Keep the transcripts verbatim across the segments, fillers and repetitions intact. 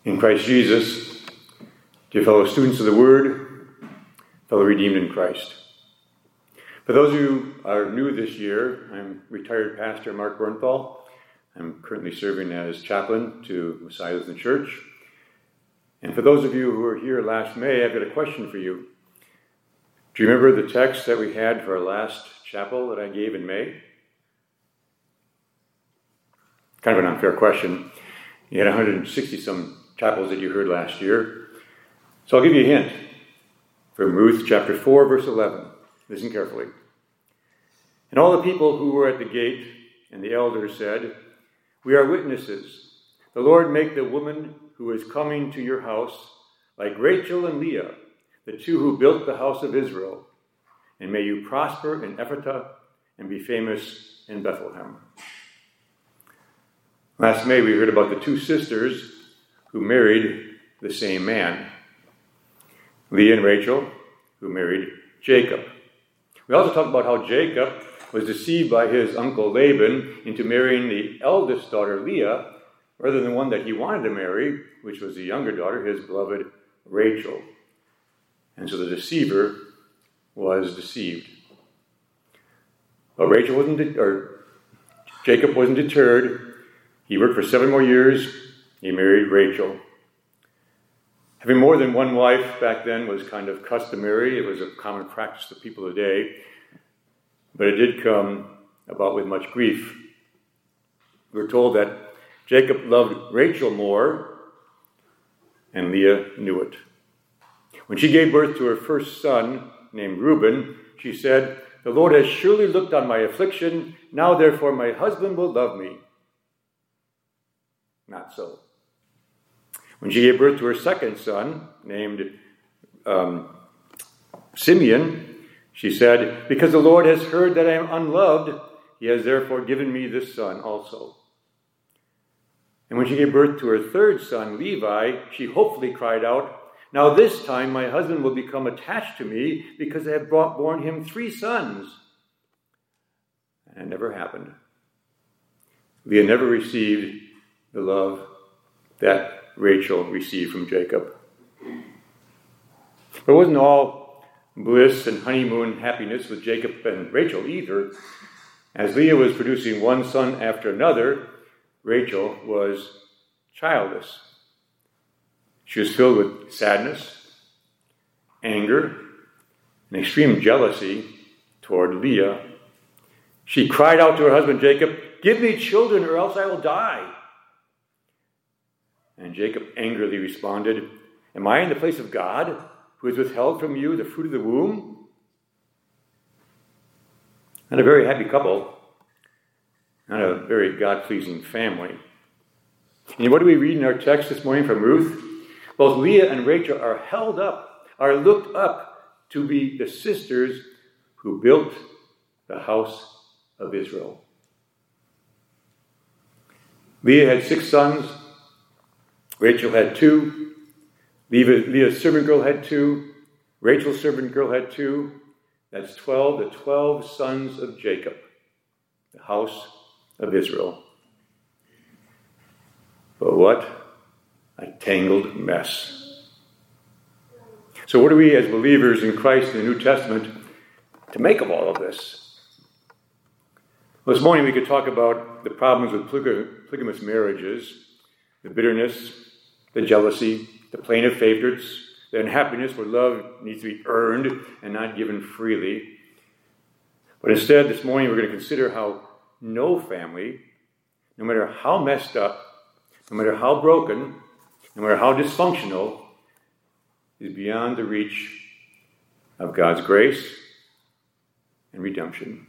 In Christ Jesus, dear fellow students of the Word, fellow redeemed in Christ. For those of you who are new this year, I'm retired pastor Mark Bernthal. I'm currently serving as chaplain to Messiah Lutheran Church. And for those of you who were here last May, I've got a question for you. Do you remember the text that we had for our last chapel that I gave in May? Kind of an unfair question. You had one hundred sixty some chapels that you heard last year. So I'll give you a hint from Ruth chapter four, verse eleven. Listen carefully. And all the people who were at the gate and the elders said, "We are witnesses. The Lord make the woman who is coming to your house like Rachel and Leah, the two who built the house of Israel. And may you prosper in Ephrathah and be famous in Bethlehem." Last May, we heard about the two sisters who married the same man. Leah and Rachel, who married Jacob. We also talked about how Jacob was deceived by his uncle Laban into marrying the eldest daughter, Leah, rather than the one that he wanted to marry, which was the younger daughter, his beloved Rachel. And so the deceiver was deceived. But Rachel wasn't, de- or Jacob wasn't deterred. He worked for seven more years. He married Rachel. Having more than one wife back then was kind of customary. It was a common practice of people today. But it did come about with much grief. We're told that Jacob loved Rachel more, and Leah knew it. When she gave birth to her first son, named Reuben, she said, "The Lord has surely looked on my affliction. Now, therefore, my husband will love me." Not so. When she gave birth to her second son, named um, Simeon, she said, "Because the Lord has heard that I am unloved, he has therefore given me this son also." And when she gave birth to her third son, Levi, she hopefully cried out, "Now this time my husband will become attached to me because I have brought, borne him three sons." And it never happened. Leah never received the love that Rachel received from Jacob. But it wasn't all bliss and honeymoon happiness with Jacob and Rachel either. As Leah was producing one son after another, Rachel was childless. She was filled with sadness, anger, and extreme jealousy toward Leah. She cried out to her husband Jacob, "Give me children or else I will die." And Jacob angrily responded, "Am I in the place of God, who has withheld from you the fruit of the womb?" Not a very happy couple. Not a very God-pleasing family. And what do we read in our text this morning from Ruth? Both Leah and Rachel are held up, are looked up to be the sisters who built the house of Israel. Leah had six sons. Rachel had two. Leah's servant girl had two. Rachel's servant girl had two. That's twelve, the twelve sons of Jacob, the house of Israel. But what a tangled mess. So what are we as believers in Christ in the New Testament to make of all of this? Well, this morning we could talk about the problems with polygamous marriages, the bitterness, the jealousy, the plaintive favorites, the unhappiness where love needs to be earned and not given freely. But instead, this morning we're going to consider how no family, no matter how messed up, no matter how broken, no matter how dysfunctional, is beyond the reach of God's grace and redemption.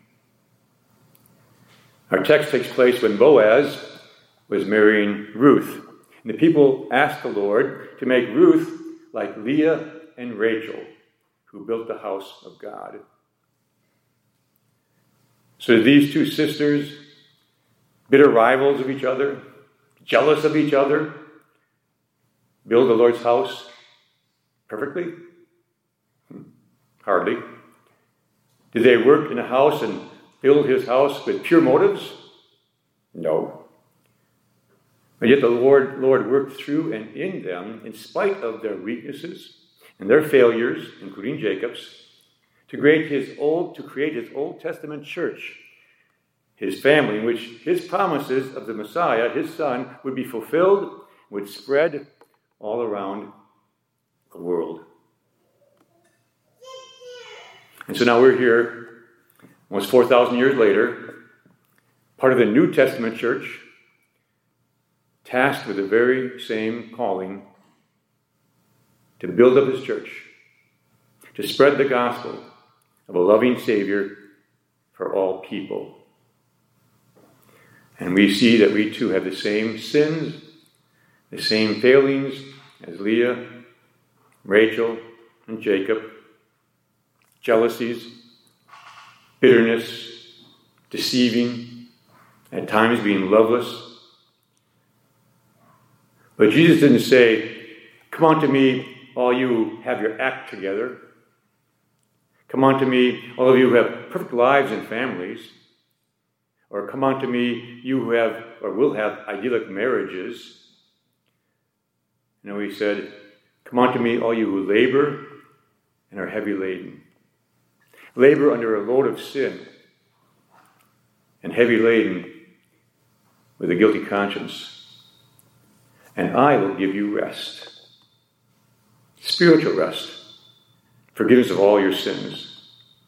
Our text takes place when Boaz was marrying Ruth. And the people asked the Lord to make Ruth like Leah and Rachel, who built the house of God. So these two sisters, bitter rivals of each other, jealous of each other, build the Lord's house perfectly? Hardly. Did they work in a house and build his house with pure motives? No. And yet the Lord, Lord worked through and in them, in spite of their weaknesses and their failures, including Jacob's, to create his old, to create his Old Testament church, his family, in which his promises of the Messiah, his Son, would be fulfilled, would spread all around the world. And so now we're here, almost four thousand years later, part of the New Testament church, tasked with the very same calling to build up his church, to spread the gospel of a loving Savior for all people. And we see that we too have the same sins, the same failings as Leah, Rachel, and Jacob, jealousies, bitterness, deceiving, at times being loveless. But Jesus didn't say, "Come unto me, all you who have your act together. Come unto me, all of you who have perfect lives and families. Or come unto me, you who have or will have idyllic marriages." No, he said, "Come unto me, all you who labor and are heavy laden." Labor under a load of sin and heavy laden with a guilty conscience. And I will give you rest. Spiritual rest. Forgiveness of all your sins.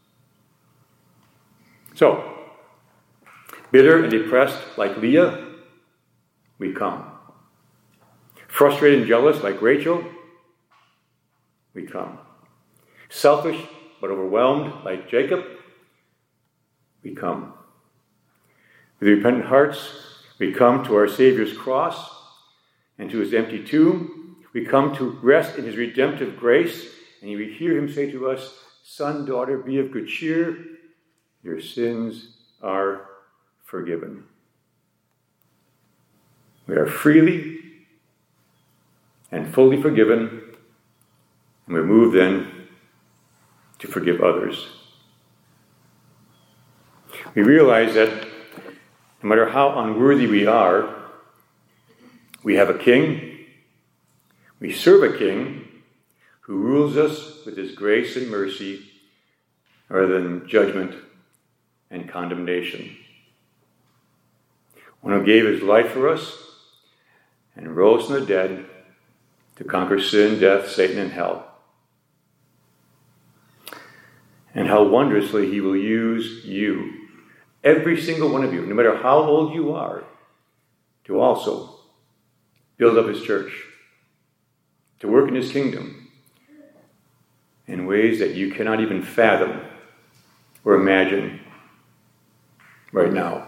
So, bitter and depressed like Leah, we come. Frustrated and jealous like Rachel, we come. Selfish but overwhelmed like Jacob, we come. With repentant hearts, we come to our Savior's cross and to his empty tomb. We come to rest in his redemptive grace, and we hear him say to us, "Son, daughter, be of good cheer. Your sins are forgiven." We are freely and fully forgiven, and we move then to forgive others. We realize that no matter how unworthy we are, we have a king, we serve a king who rules us with his grace and mercy rather than judgment and condemnation. One who gave his life for us and rose from the dead to conquer sin, death, Satan, and hell. And how wondrously he will use you, every single one of you, no matter how old you are, to also build up his church, to work in his kingdom in ways that you cannot even fathom or imagine right now.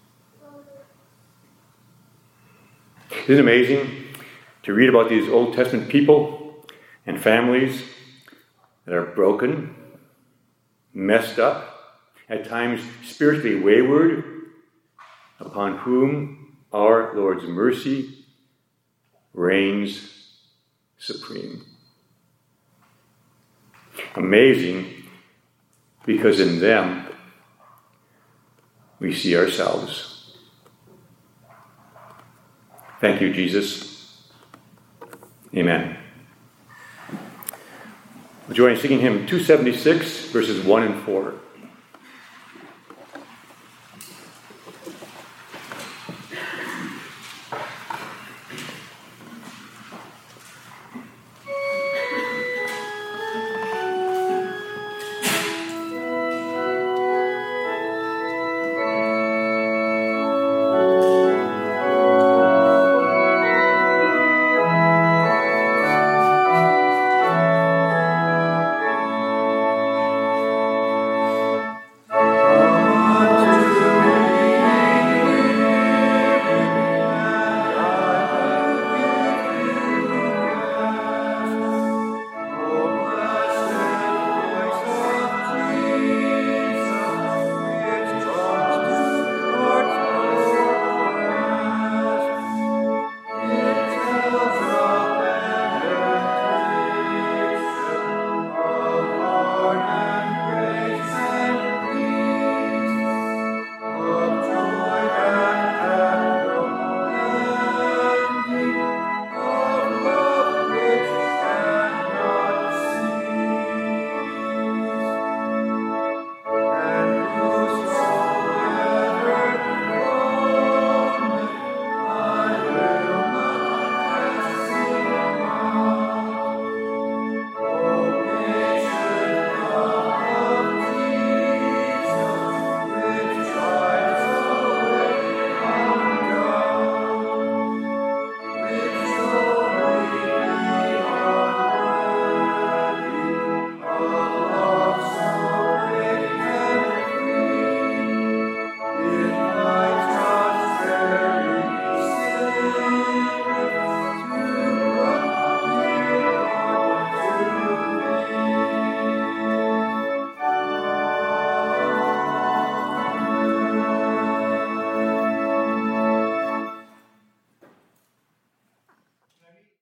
Isn't it amazing to read about these Old Testament people and families that are broken, messed up, at times spiritually wayward, upon whom our Lord's mercy reigns supreme. Amazing, because in them we see ourselves. Thank you, Jesus. Amen. We'll join in singing hymn two seventy-six, verses one and four.